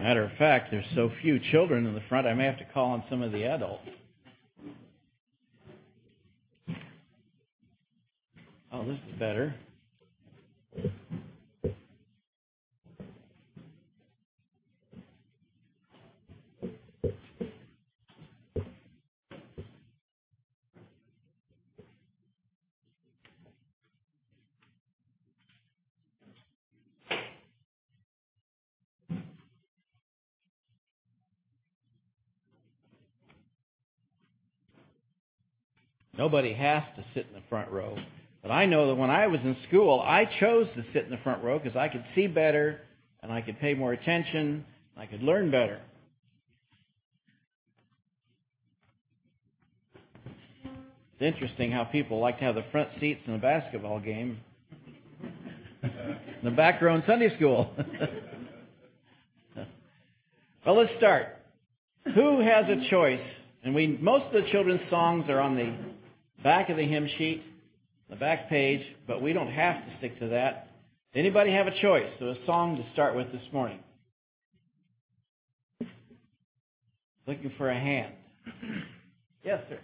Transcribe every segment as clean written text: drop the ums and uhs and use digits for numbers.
Matter of fact, there's so few children in the front, I may have to call on some of the adults. Oh, this is better. Nobody has to sit in the front row. But I know that when I was in school, I chose to sit in the front row because I could see better and I could pay more attention and I could learn better. It's interesting how people like to have the front seats in a basketball game. The back row in Sunday school. Well, let's start. Who has a choice? And most of the children's songs are on the back of the hymn sheet, the back page, but we don't have to stick to that. Anybody have a choice? So a song to start with this morning. Looking for a hand. Yes, sir.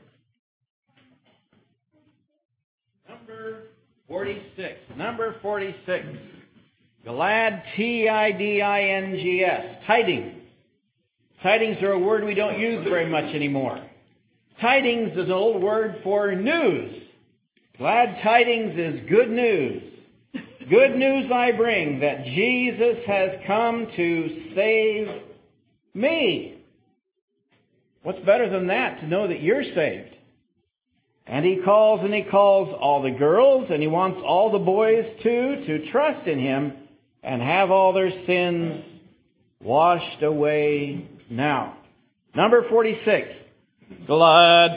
Number 46. Number 46. Glad, T-I-D-I-N-G-S. Tidings. Tidings are a word we don't use very much anymore. Tidings is an old word for news. Glad tidings is good news. Good news I bring, that Jesus has come to save me. What's better than that, to know that you're saved? And He calls all the girls, and He wants all the boys too, to trust in Him and have all their sins washed away now. Number 46. Glad,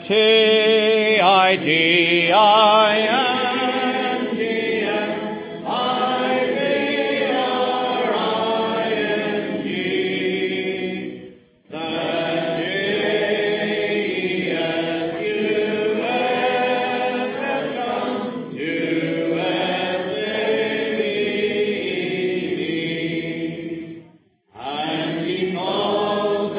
T-I-D-I-N-G-S, I-V-R-I-N-G, that J-E-S-U-S has come to S-A-V-E. And He calls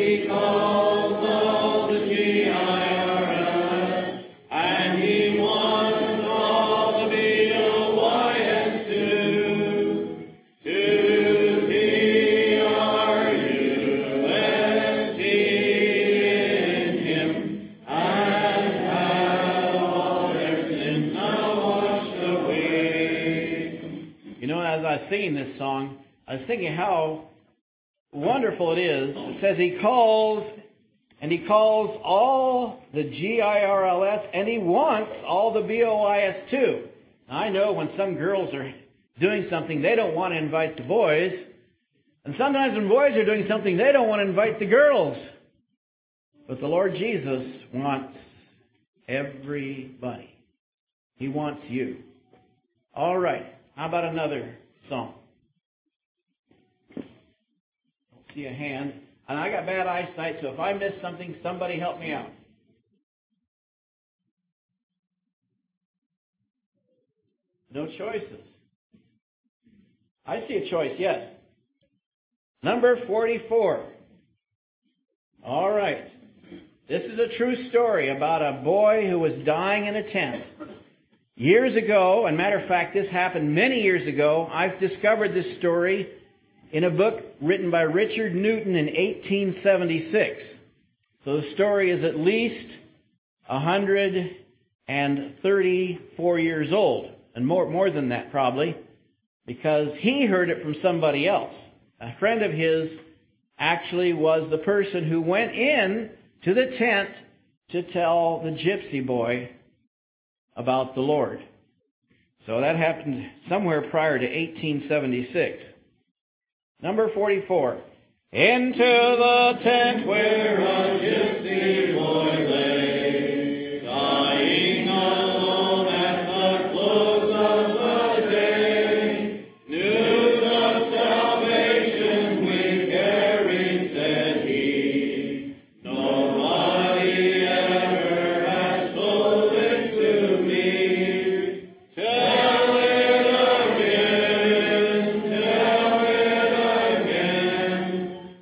all the G-I-R-L-S, and He wants all the B-O-Y-S to T-R-U-S-T in Him, and have all their sins now washed away. You know, as I was singing this song, I was thinking how wonderful it is. It says He calls, and He calls all the G-I-R-L-S, and He wants all the B-O-Y-S too. Now, I know when some girls are doing something, they don't want to invite the boys. And sometimes when boys are doing something, they don't want to invite the girls. But the Lord Jesus wants everybody. He wants you. All right. How about another song? See a hand. And I got bad eyesight, so if I miss something, somebody help me out. No choices. I see a choice, yes. Number 44. All right. This is a true story about a boy who was dying in a tent. Years ago, and matter of fact, this happened many years ago, I've discovered this story in a book written by Richard Newton in 1876. So the story is at least 134 years old, and more than that probably, because he heard it from somebody else. A friend of his actually was the person who went in to the tent to tell the gypsy boy about the Lord. So that happened somewhere prior to 1876. Number 44. Into the tent where a gypsy boy lay, dying alone at the close of the day. News of salvation we carried, said he. Nobody ever has told it to me. Tell it again,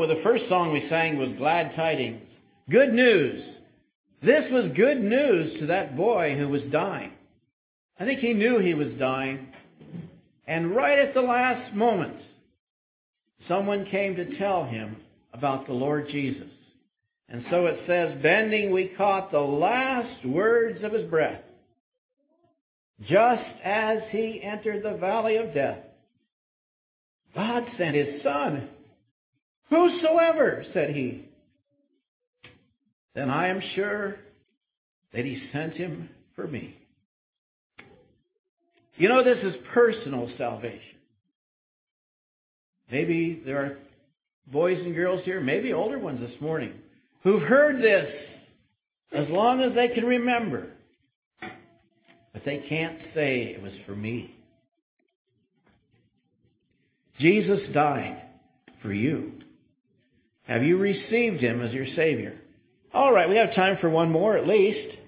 remember the first song we sang was Glad Tidings. Good news. This was good news to that boy who was dying. I think he knew he was dying. And right at the last moment, someone came to tell him about the Lord Jesus. And so it says, bending, we caught the last words of his breath. Just as he entered the valley of death, God sent his Son. Whosoever, said he. Then I am sure that he sent him for me. You know, this is personal salvation. Maybe there are boys and girls here, maybe older ones this morning, who've heard this as long as they can remember. But they can't say it was for me. Jesus died for you. Have you received him as your Savior? All right, we have time for one more at least.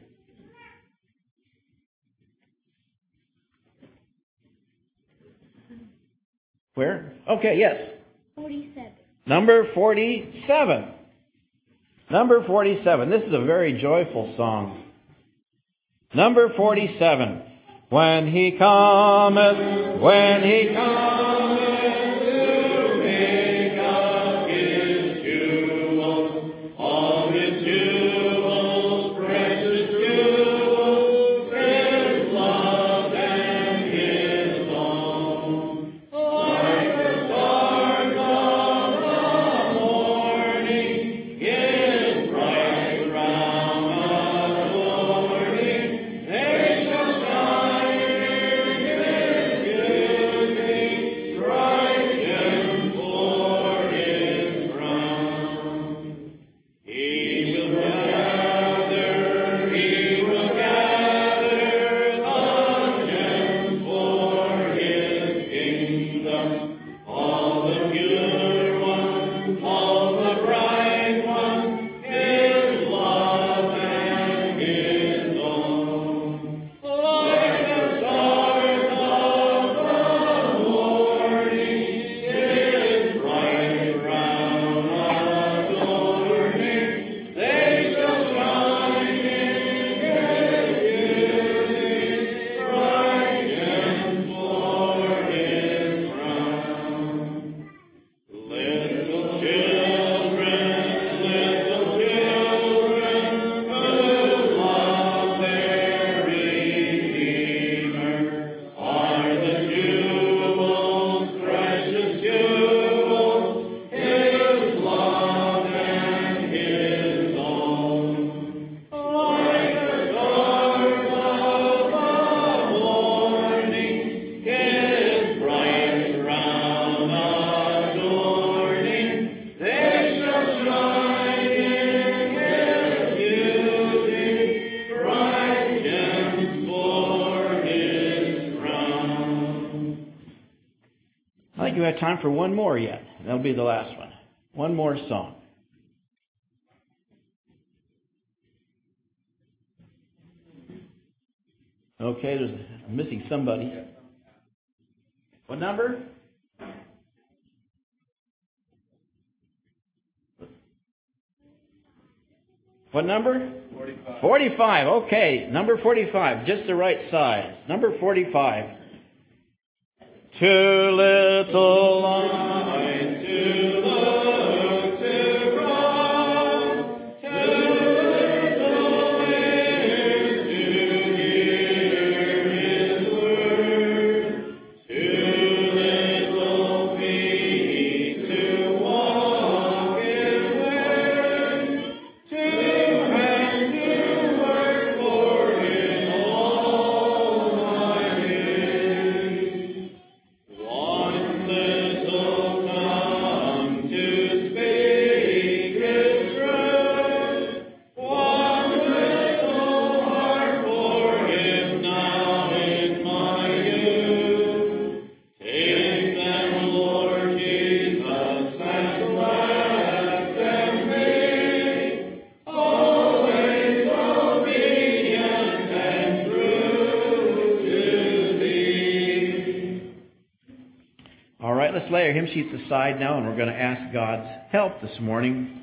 Where? Okay, yes. 47. Number 47. Number 47. This is a very joyful song. Number 47. When he cometh, when he cometh to make up his jewels, all his jewels, precious jewels, his love and his own. Like the stars of the morning, his bright crown adorning, they shall shine in his beauty, bright for his crown. He will gather the gems for his kingdom, all the pure ones, all the bright ones, his love and his own. Like the stars of the morning, his bright crown adorning, they shall shine in his beauty, bright gems for his crown. Little children, who love their Redeemer, are the jewels, precious jewels, his love and his own. Like the stars of the morning, his bright crown adorning, they shall shine in his beauty, bright gems for his crown. I think you have time for one more yet. That'll be the last one. One more song. Okay, I'm missing somebody. What number? What number? 45. 45, okay. Number 45, just the right size. Number 45. Too little eyes to look to cross, too little ears to hear his word, too little feet to walk his ways, too hands to work for his almighty. One little let's lay our hymn sheets aside now, and we're going to ask God's help this morning.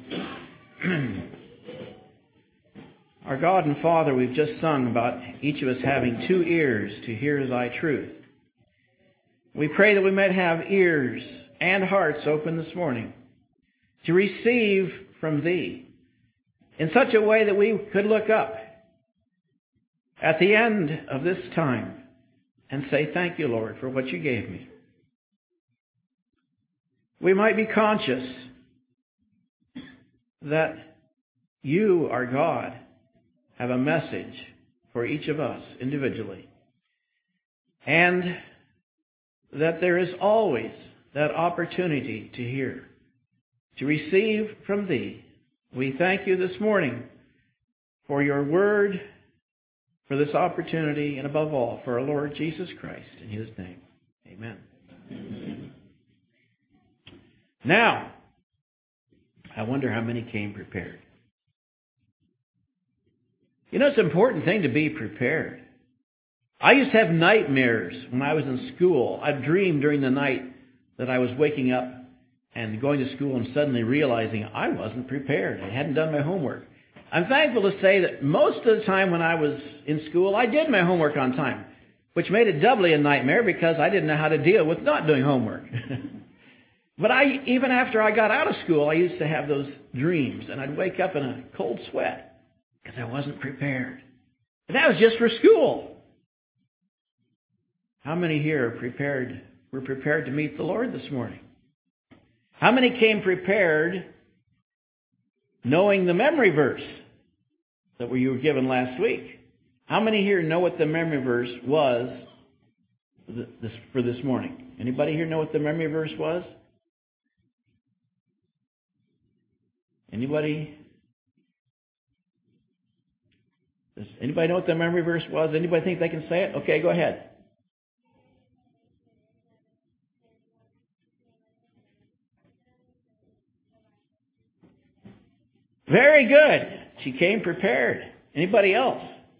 Our God and Father, we've just sung about each of us having 2 ears to hear Thy truth. We pray that we might have ears and hearts open this morning to receive from Thee in such a way that we could look up at the end of this time and say, thank you, Lord, for what you gave me. We might be conscious that you, our God, have a message for each of us individually. And that there is always that opportunity to hear, to receive from Thee. We thank you this morning for your word, for this opportunity, and above all, for our Lord Jesus Christ. In His name, amen. Now, I wonder how many came prepared. You know, it's an important thing to be prepared. I used to have nightmares when I was in school. I'd dream during the night that I was waking up and going to school and suddenly realizing I wasn't prepared. I hadn't done my homework. I'm thankful to say that most of the time when I was in school, I did my homework on time, which made it doubly a nightmare because I didn't know how to deal with not doing homework. But even after I got out of school, I used to have those dreams, and I'd wake up in a cold sweat because I wasn't prepared. And that was just for school. How many here were prepared to meet the Lord this morning? How many came prepared knowing the memory verse that you were given last week? How many here know what the memory verse was for this morning? Anybody here know what the memory verse was? Anybody? Does anybody know what the memory verse was? Anybody think they can say it? Okay, go ahead. Very good. She came prepared. Anybody else?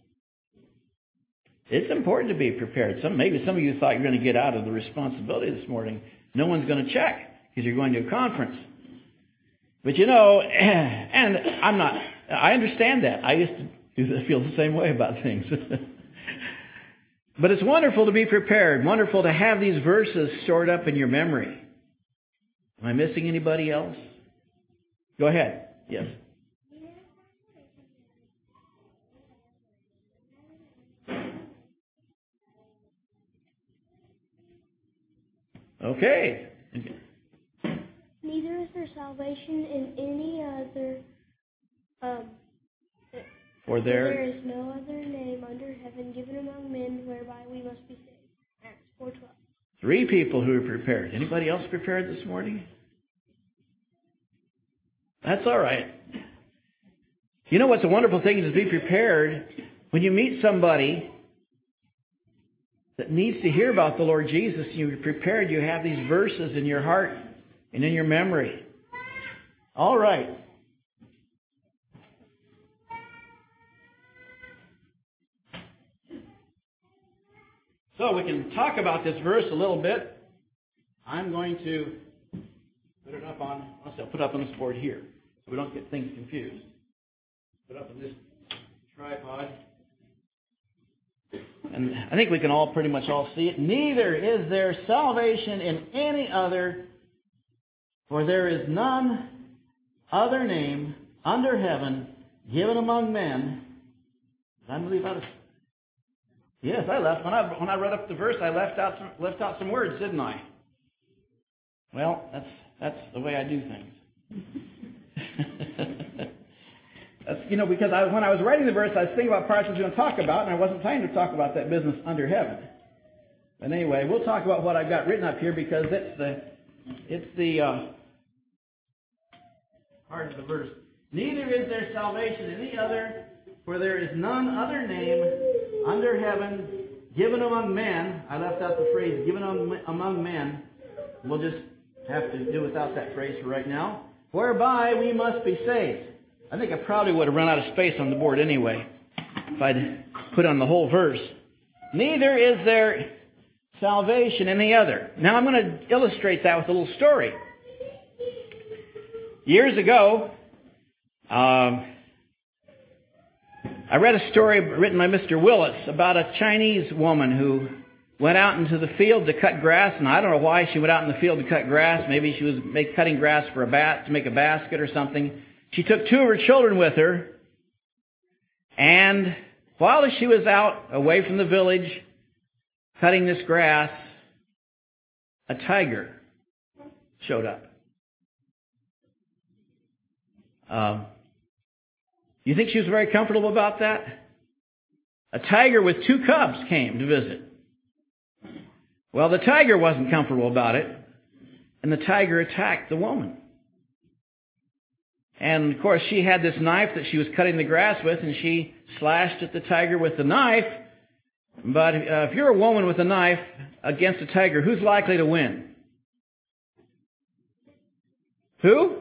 It's important to be prepared. Maybe some of you thought you were going to get out of the responsibility this morning. No one's going to check because you're going to a conference. But you know, and I understand that. I used to feel the same way about things. But it's wonderful to be prepared. Wonderful to have these verses stored up in your memory. Am I missing anybody else? Go ahead. Yes. Okay. Neither is there salvation in any other. For there is no other name under heaven given among men whereby we must be saved. Acts 4:12. 3 people who are prepared. Anybody else prepared this morning? That's all right. You know what's a wonderful thing is to be prepared when you meet somebody that needs to hear about the Lord Jesus. You're prepared. You have these verses in your heart and in your memory. All right. So we can talk about this verse a little bit. I'm going to put it up on, I'll put it up on this board here so we don't get things confused. Put it up on this tripod. And I think we can all pretty much all see it. Neither is there salvation in any other, for there is none other name under heaven given among men. Did I believe out of? Yes, I left. When I read up the verse, I left out some words, didn't I? Well, that's the way I do things. That's, because when I was writing the verse, I was thinking about parts I was going to talk about, and I wasn't planning to talk about that business under heaven. But anyway, we'll talk about what I've got written up here because it's the part of the verse. Neither is there salvation in any other, for there is none other name under heaven given among men. I left out the phrase given among men. We'll just have to do without that phrase for right now. Whereby we must be saved. I think I probably would have run out of space on the board anyway if I'd put on the whole verse. Neither is there salvation in the other. Now I'm going to illustrate that with a little story. Years ago, I read a story written by Mr. Willis about a Chinese woman who went out into the field to cut grass, and I don't know why she went out in the field to cut grass. Maybe she was cutting grass for to make a basket or something. She took 2 of her children with her, and while she was out away from the village cutting this grass, a tiger showed up. You think she was very comfortable about that? A tiger with 2 cubs came to visit. Well, the tiger wasn't comfortable about it, and the tiger attacked the woman. And, of course, she had this knife that she was cutting the grass with, and she slashed at the tiger with the knife. But if you're a woman with a knife against a tiger, who's likely to win? Who?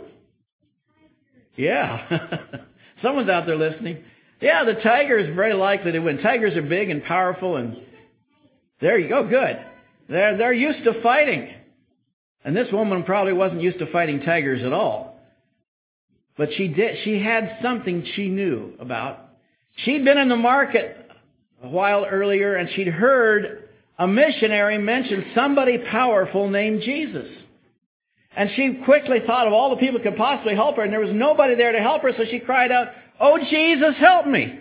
Yeah. Someone's out there listening. Yeah, the tiger is very likely to win. Tigers are big and powerful, and there you go. Good. They're used to fighting. And this woman probably wasn't used to fighting tigers at all. But she had something she knew about. She'd been in the market a while earlier, and she'd heard a missionary mention somebody powerful named Jesus. And she quickly thought of all the people who could possibly help her, and there was nobody there to help her, so she cried out, "Oh, Jesus, help me!"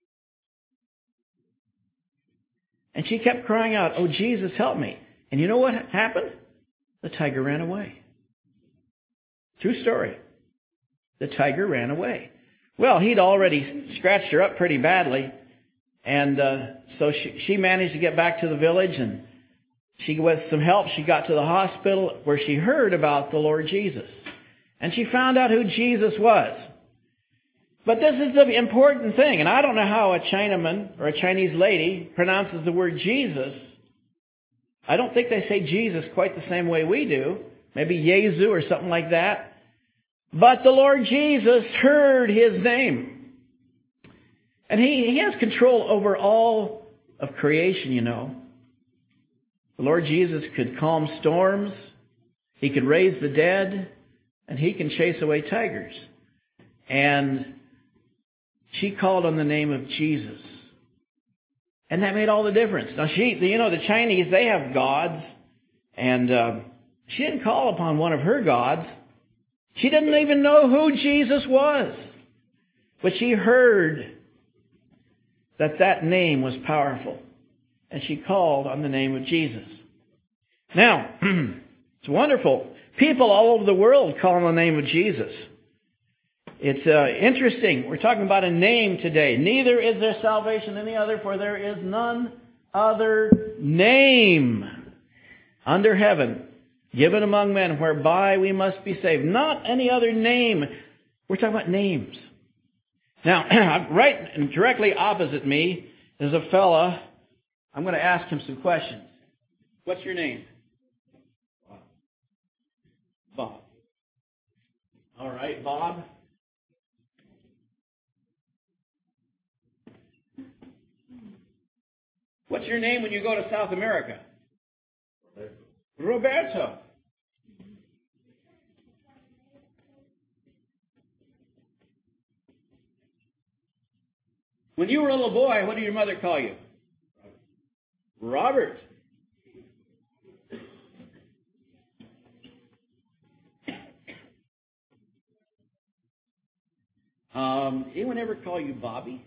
And she kept crying out, "Oh, Jesus, help me." And you know what happened? The tiger ran away. True story. The tiger ran away. Well, he'd already scratched her up pretty badly. And so she managed to get back to the village, and with some help, she got to the hospital where she heard about the Lord Jesus. And she found out who Jesus was. But this is the important thing, and I don't know how a Chinaman or a Chinese lady pronounces the word Jesus. I don't think they say Jesus quite the same way we do. Maybe Yezu or something like that. But the Lord Jesus heard His name. And He has control over all of creation, you know. The Lord Jesus could calm storms. He could raise the dead. And He can chase away tigers. And she called on the name of Jesus. And that made all the difference. Now, the Chinese, they have gods. And she didn't call upon one of her gods. She didn't even know who Jesus was. But she heard that name was powerful. And she called on the name of Jesus. Now, it's wonderful. People all over the world call on the name of Jesus. It's interesting. We're talking about a name today. Neither is there salvation in any other, for there is none other name under heaven given among men whereby we must be saved. Not any other name. We're talking about names. Now, right and directly opposite me is a fella. I'm going to ask him some questions. What's your name? Bob. All right, Bob. What's your name when you go to South America? Roberto. When you were a little boy, what did your mother call you? Robert. Anyone ever call you Bobby?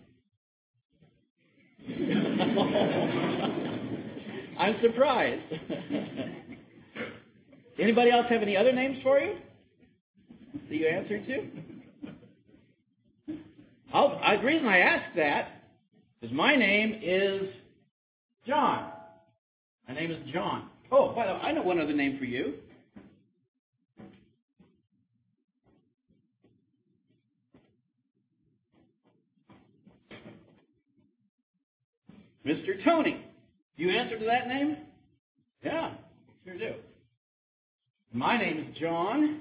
I'm surprised. Anybody else have any other names for you that you answered to? The reason I ask that is my name is John. My name is John. Oh, by the way, I know one other name for you. Mr. Tony. You answer to that name? Yeah, sure do. My name is John.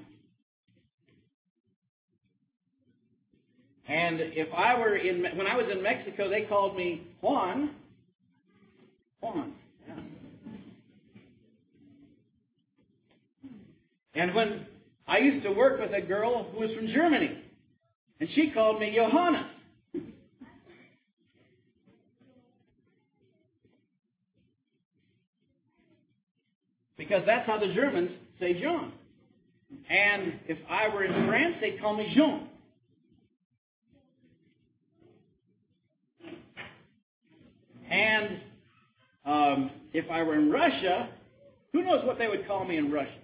And when I was in Mexico, they called me Juan. Juan, yeah. And when I used to work with a girl who was from Germany, and she called me Johannes. Because that's how the Germans say John. And if I were in France, they'd call me Jean. And if I were in Russia, who knows what they would call me in Russian?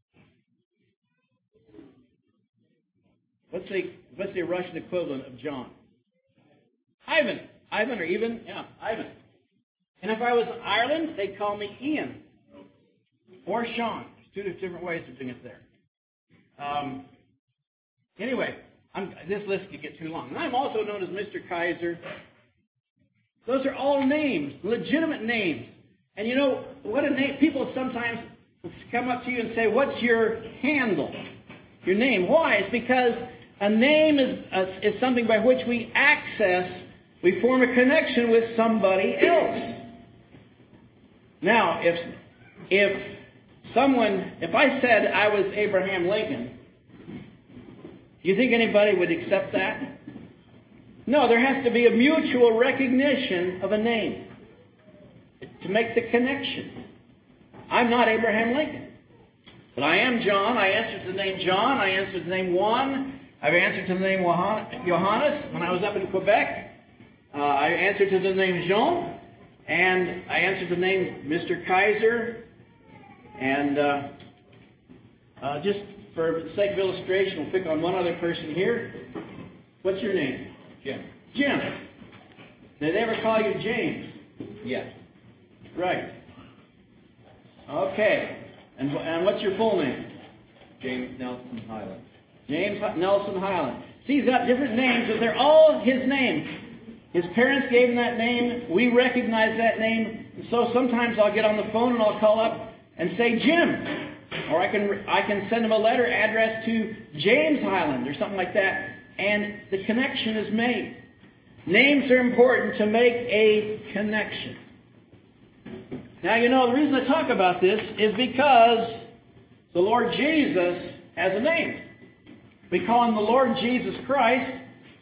What's the Russian equivalent of John? Ivan. Ivan or even, yeah, Ivan. And if I was in Ireland, they'd call me Ian. Or Sean. There's two different ways of doing it there. Anyway, this list could get too long. And I'm also known as Mr. Kaiser. Those are all names, legitimate names. And you know, what a name, people sometimes come up to you and say, what's your handle? Your name. Why? It's because a name is something by which we we form a connection with somebody else. Now, if I said I was Abraham Lincoln, do you think anybody would accept that? No, there has to be a mutual recognition of a name to make the connection. I'm not Abraham Lincoln, but I am John. I answer to the name John. I answer to the name Juan. I've answered to the name Johannes when I was up in Quebec. I answered to the name Jean, and I answered to the name Mr. Kaiser. And just for the sake of illustration, we'll pick on one other person here. What's your name? Jim. Jim. Did they ever call you James? Yes. Right. Okay. And what's your full name? James Nelson Highland. James Nelson Highland. See, he's got different names, but they're all his name. His parents gave him that name. We recognize that name. So sometimes I'll get on the phone and I'll call up and say Jim. Or I can send him a letter addressed to James Highland or something like that. And the connection is made. Names are important to make a connection. Now, you know, the reason I talk about this is because the Lord Jesus has a name. We call him the Lord Jesus Christ.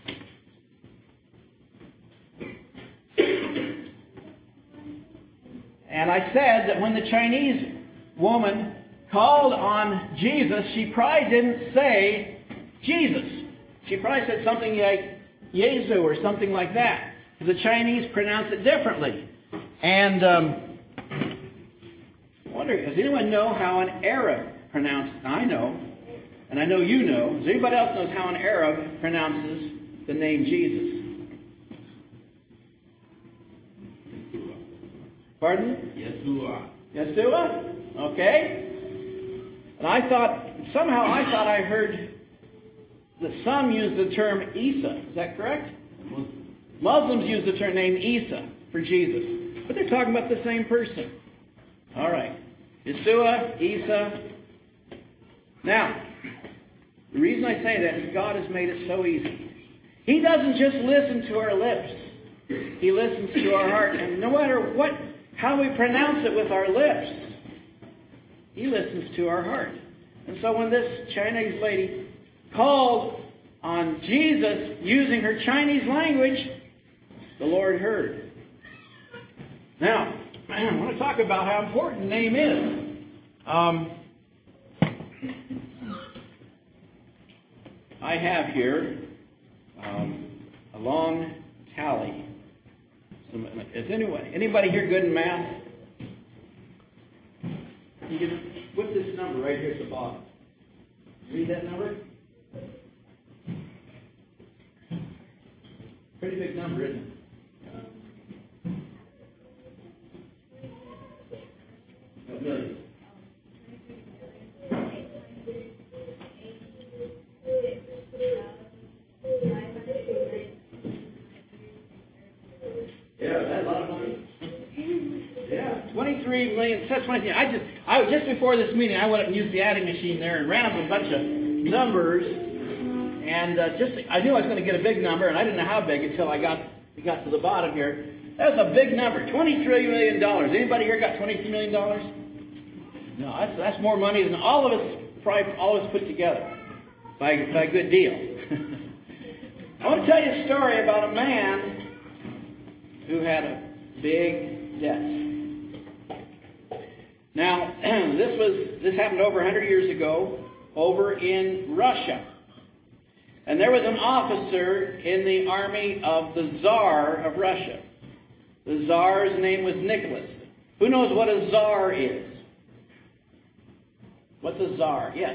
And I said that when the Chinese woman called on Jesus, she probably didn't say Jesus. She probably said something like Yesu or something like that. The Chinese pronounce it differently. And I wonder, does anyone know how an Arab pronounces? I know, and I know you know. Does anybody else knows how an Arab pronounces the name Jesus? Pardon? Yeshua. Yeshua? Okay. And I thought I heard that some use the term Isa. Is that correct? Muslims use the term name Isa for Jesus. But they're talking about the same person. All right. Yeshua, Isa. Now, the reason I say that is God has made it so easy. He doesn't just listen to our lips. He listens to our heart. And no matter how we pronounce it with our lips, He listens to our heart. And so when this Chinese lady called on Jesus using her Chinese language, the Lord heard. Now, I want to talk about how important the name is. I have here a long tally. Is anybody here good in math? You can put this number right here at the bottom. Read that number? Pretty big number, isn't it? A million. Yeah, that's a lot of money. Yeah, 23 million. Says 23. Just before this meeting, I went up and used the adding machine there and ran up a bunch of numbers, and I knew I was going to get a big number, and I didn't know how big until we got to the bottom here. That's a big number, $23 million. Anybody here got $23 million? No, that's more money than all of us probably always put together by a good deal. I want to tell you a story about a man who had a big debt. Now, this happened over 100 years ago over in Russia. And there was an officer in the army of the Tsar of Russia. The Tsar's name was Nicholas. Who knows what a Tsar is? What's a Tsar? Yes.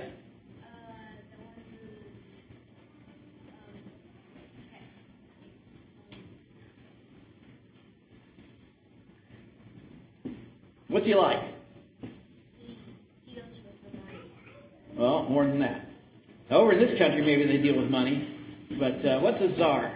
What's he like? He deals with the money. Well, more than that. Over in this country, maybe they deal with money. But what's a Tsar?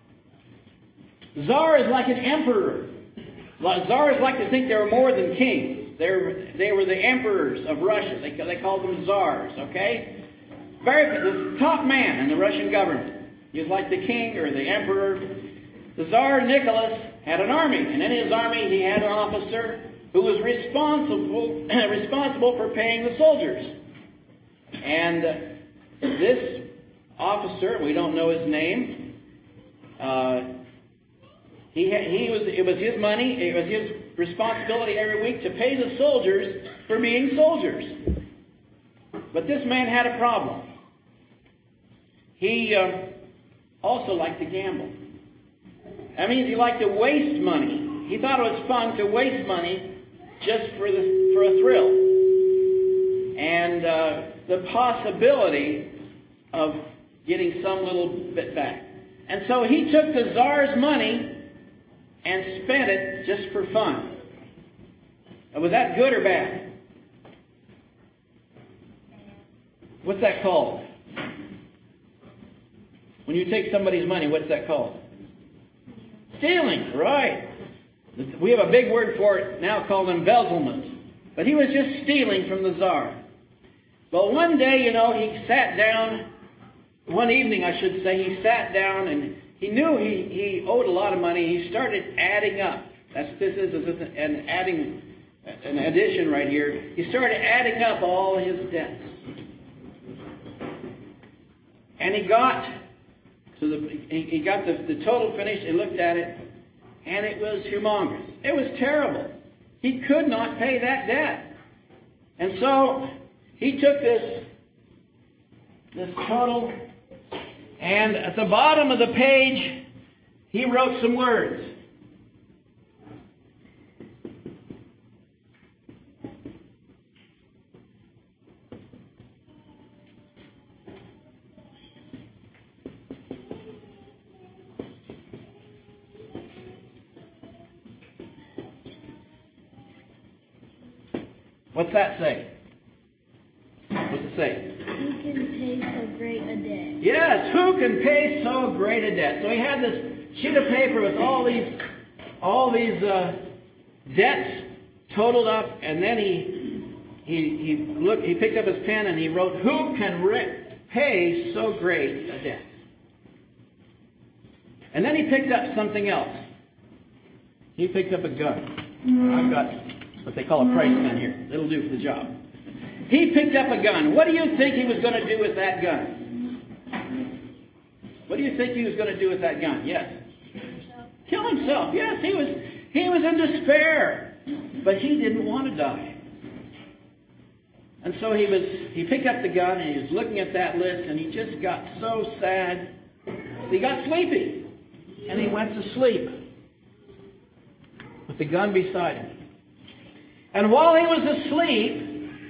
Tsar is like an emperor. Tsars like to think they were more than kings. They were the emperors of Russia. They called them Tsars, okay? The top man in the Russian government. He was like the king or the emperor. The Tsar Nicholas had an army. And in his army, he had an officer who was responsible for paying the soldiers. And this officer, we don't know his name, it was his money, it was his responsibility every week to pay the soldiers for being soldiers. But this man had a problem. He also liked to gamble. That means he liked to waste money. He thought it was fun to waste money just for a thrill. And the possibility of getting some little bit back. And so he took the Tsar's money and spent it just for fun. Was that good or bad? What's that called? When you take somebody's money, what's that called? Stealing, right. We have a big word for it now called embezzlement. But he was just stealing from the Tsar. Well, one day, he sat down, one evening I should say, he sat down and he knew he owed a lot of money. He started adding up. That's what this is an addition right here. He started adding up all his debts. And he got the total finished. He looked at it, and it was humongous. It was terrible. He could not pay that debt. And so he took this total, and at the bottom of the page, he wrote some words. What's that say? What's it say? Who can pay so great a debt? Yes, who can pay so great a debt? So he had this sheet of paper with all these debts totaled up, and then he picked up his pen and he wrote, "Who can pay so great a debt?" And then he picked up something else. He picked up a gun. I've got what they call a price gun here. It'll do for the job. He picked up a gun. What do you think he was going to do with that gun? What do you think he was going to do with that gun? Yes. Kill himself. Yes, he was in despair. But he didn't want to die. And so he picked up the gun and he was looking at that list and he just got so sad. He got sleepy. And he went to sleep with the gun beside him. And while he was asleep,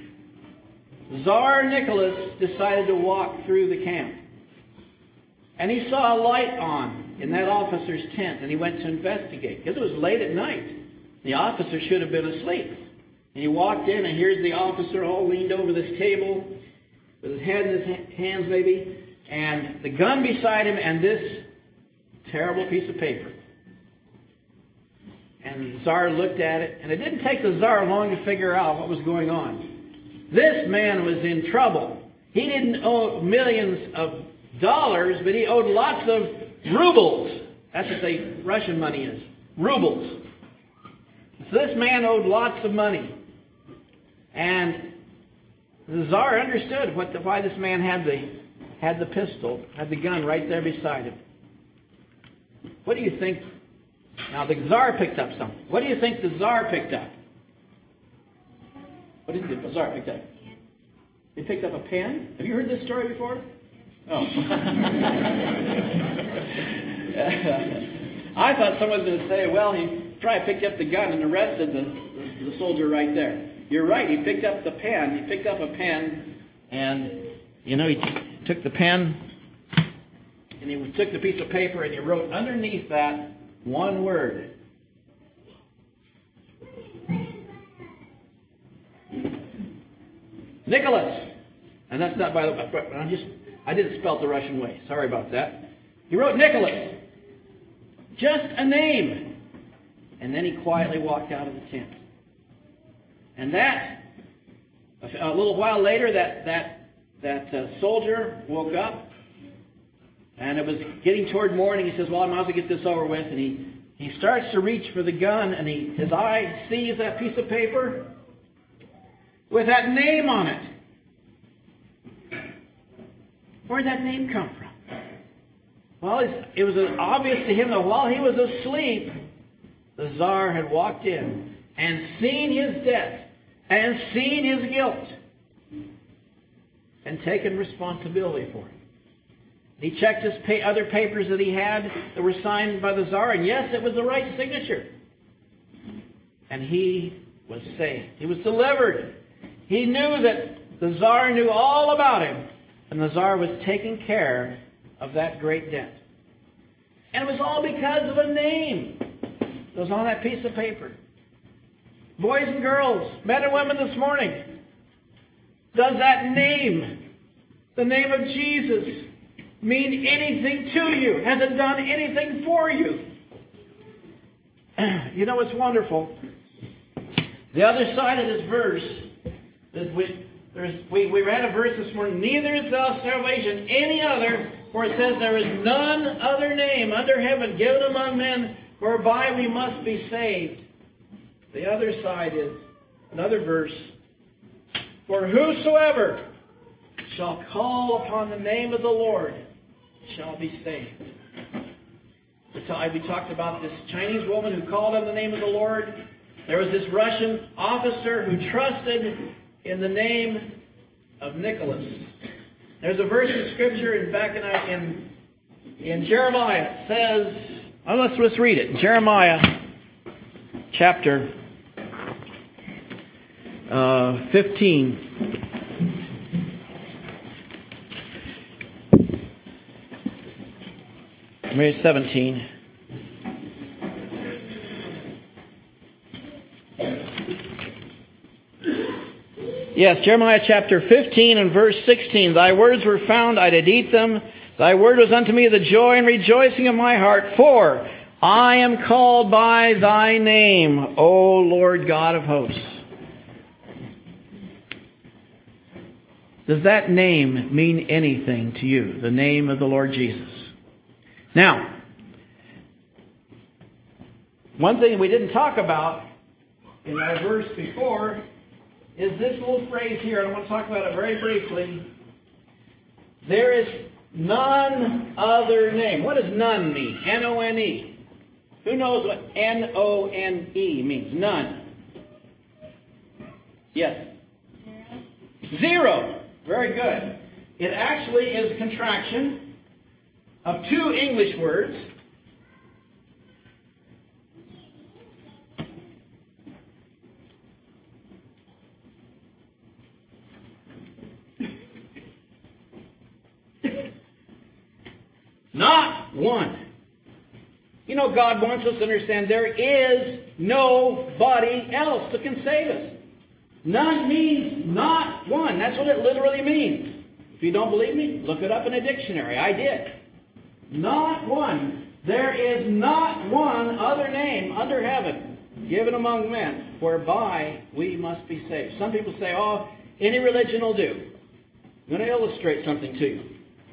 Tsar Nicholas decided to walk through the camp. And he saw a light on in that officer's tent, and he went to investigate, because it was late at night. The officer should have been asleep. And he walked in, and here's the officer all leaned over this table, with his head in his hands maybe, and the gun beside him, and this terrible piece of paper. And the Tsar looked at it, and it didn't take the Tsar long to figure out what was going on. This man was in trouble. He didn't owe millions of dollars, but he owed lots of rubles. That's what Russian money is. Rubles. So this man owed lots of money. And The Tsar understood why this man had the pistol, had the gun right there beside him. What do you think? Now the Tsar picked up something. What do you think the Tsar picked up? What did the Tsar pick up? He picked up a pen? Have you heard this story before? Oh. I thought someone was going to say, well, he probably picked up the gun and arrested the soldier right there. You're right, he picked up the pen. He picked up a pen and, he took the pen and he took the piece of paper and he wrote underneath that one word. Nicholas. And that's not, by the way, I didn't spell it the Russian way. Sorry about that. He wrote Nicholas. Just a name. And then he quietly walked out of the tent. And a little while later, that soldier woke up. And it was getting toward morning. He says, well, I might as well get this over with. And he starts to reach for the gun. And his eye sees that piece of paper with that name on it. Where'd that name come from? Well, it was obvious to him that while he was asleep, the Tsar had walked in and seen his debt and seen his guilt and taken responsibility for it. He checked his other papers that he had that were signed by the Tsar, and yes, it was the right signature. And he was saved. He was delivered. He knew that the Tsar knew all about him. And the Tsar was taking care of that great debt. And it was all because of a name that was on that piece of paper. Boys and girls, men and women this morning, does that name, the name of Jesus, mean anything to you? Has it done anything for you? You know, it's wonderful. The other side of this verse is we read a verse this morning, neither is thou salvation any other, for it says there is none other name under heaven given among men whereby we must be saved. The other side is another verse, for whosoever shall call upon the name of the Lord shall be saved. We talked about this Chinese woman who called on the name of the Lord. There was this Russian officer who trusted in the name of Nicholas. There's a verse in Scripture in Jeremiah. It says, let's read it. Jeremiah chapter 15. Maybe 17. Yes, Jeremiah chapter 15 and verse 16. Thy words were found, I did eat them. Thy word was unto me the joy and rejoicing of my heart. For I am called by thy name, O Lord God of hosts. Does that name mean anything to you? The name of the Lord Jesus. Now, one thing we didn't talk about in our verse before is this little phrase here, and I want to talk about it very briefly. There is none other name. What does none mean? N-O-N-E. Who knows what N-O-N-E means? None. Yes? Zero. Very good. It actually is a contraction of two English words. Not one. You know, God wants us to understand there is nobody else that can save us. None means not one. That's what it literally means. If you don't believe me, look it up in a dictionary. I did. Not one. There is not one other name under heaven given among men whereby we must be saved. Some people say, oh, any religion will do. I'm going to illustrate something to you.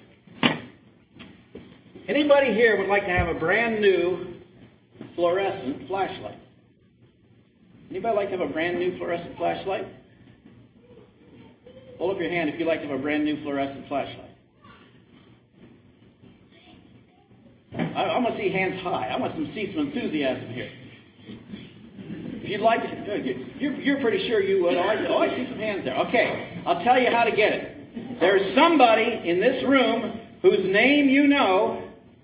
Anybody here would like to have a brand new fluorescent flashlight? Anybody like to have a brand new fluorescent flashlight? Hold up your hand if you'd like to have a brand new fluorescent flashlight. I want to see hands high. I want to see some enthusiasm here. If you'd like to, you're pretty sure you would. Oh, I see some hands there. Okay, I'll tell you how to get it. There's somebody in this room whose name you know,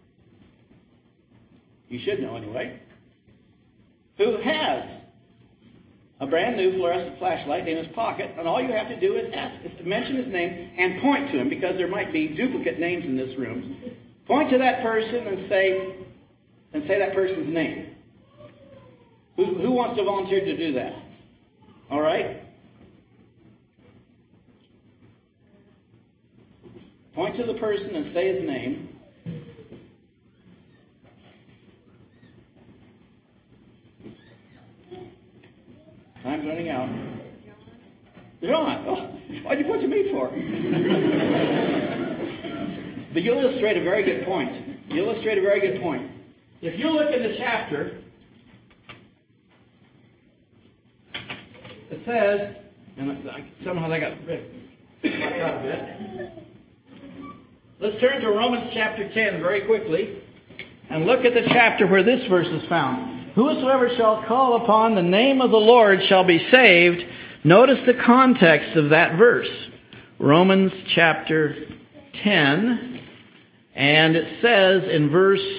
you should know anyway, who has a brand new fluorescent flashlight in his pocket, and all you have to do is mention his name and point to him, because there might be duplicate names in this room. Point to that person and say that person's name. Who wants to volunteer to do that? All right? Point to the person and say his name. Time's running out. John. Oh, why'd you point to me for? But you illustrate a very good point. If you look at the chapter, it says, and somehow I got a bit. Let's turn to Romans chapter 10 very quickly and look at the chapter where this verse is found. Whosoever shall call upon the name of the Lord shall be saved. Notice the context of that verse. Romans chapter 10. And it says in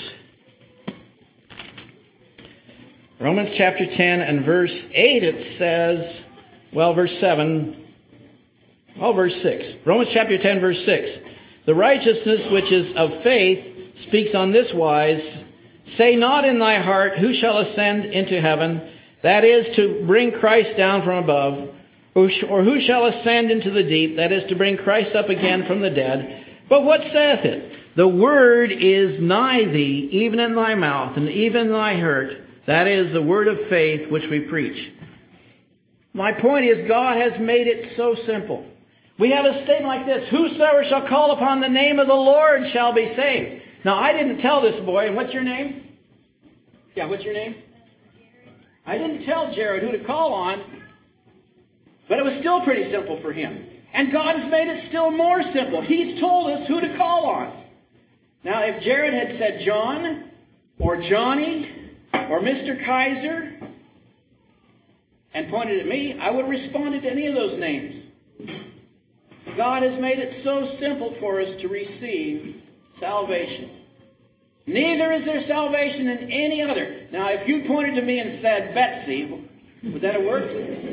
Romans chapter 10 and verse 8, it says, verse 7, verse 6. Romans chapter 10, verse 6. The righteousness which is of faith speaks on this wise, say not in thy heart, who shall ascend into heaven, that is to bring Christ down from above, or who shall ascend into the deep, that is to bring Christ up again from the dead. But what saith it? The word is nigh thee, even in thy mouth, and even in thy heart. That is the word of faith which we preach. My point is, God has made it so simple. We have a statement like this: whosoever shall call upon the name of the Lord shall be saved. Now, I didn't tell this boy, and what's your name? Yeah, what's your name? I didn't tell Jared who to call on, but it was still pretty simple for him. And God has made it still more simple. He's told us who to call on. Now, if Jared had said John, or Johnny, or Mr. Kaiser, and pointed at me, I would have responded to any of those names. God has made it so simple for us to receive salvation. Neither is there salvation in any other. Now, if you pointed to me and said Betsy, would that have worked?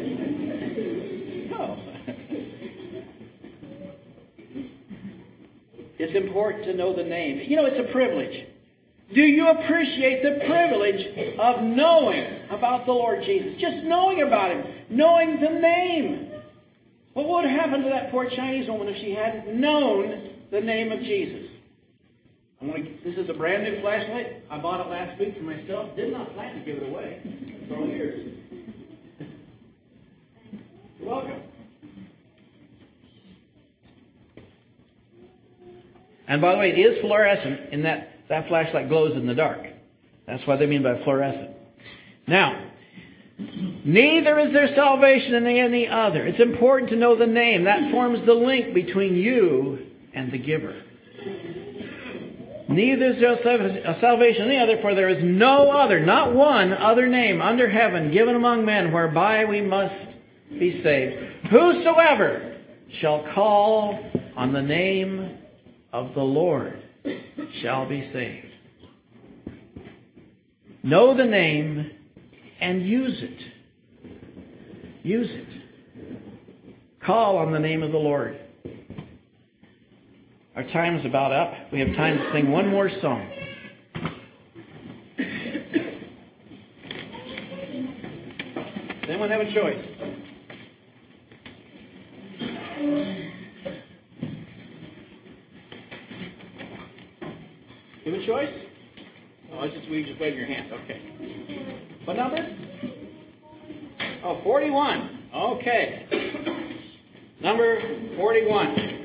No. It's important to know the name. You know, it's a privilege. Do you appreciate the privilege of knowing about the Lord Jesus? Just knowing about Him. Knowing the name. What would have happened to that poor Chinese woman if she hadn't known the name of Jesus? This is a brand new flashlight. I bought it last week for myself. Did not plan to give it away. It's all yours. You're welcome. And by the way, it is fluorescent in that flashlight glows in the dark. That's what they mean by fluorescent. Now, neither is there salvation in any other. It's important to know the name. That forms the link between you and the giver. Neither is there salvation in any other, for there is no other, not one other name under heaven given among men whereby we must be saved. Whosoever shall call on the name of the Lord shall be saved. Know the name and use it. Use it. Call on the name of the Lord. Our time is about up. We have time to sing one more song. Does anyone have a choice? You have a choice? Oh, we just wave your hand. Okay. What number? Oh, 41. Okay. Number 41.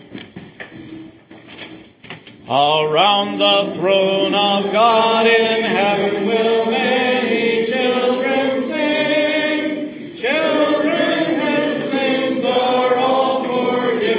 Around the throne of God in heaven will many children sing. Children whose sins are all forgiven.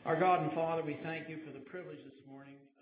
Our God and Father, we thank you for the privilege this morning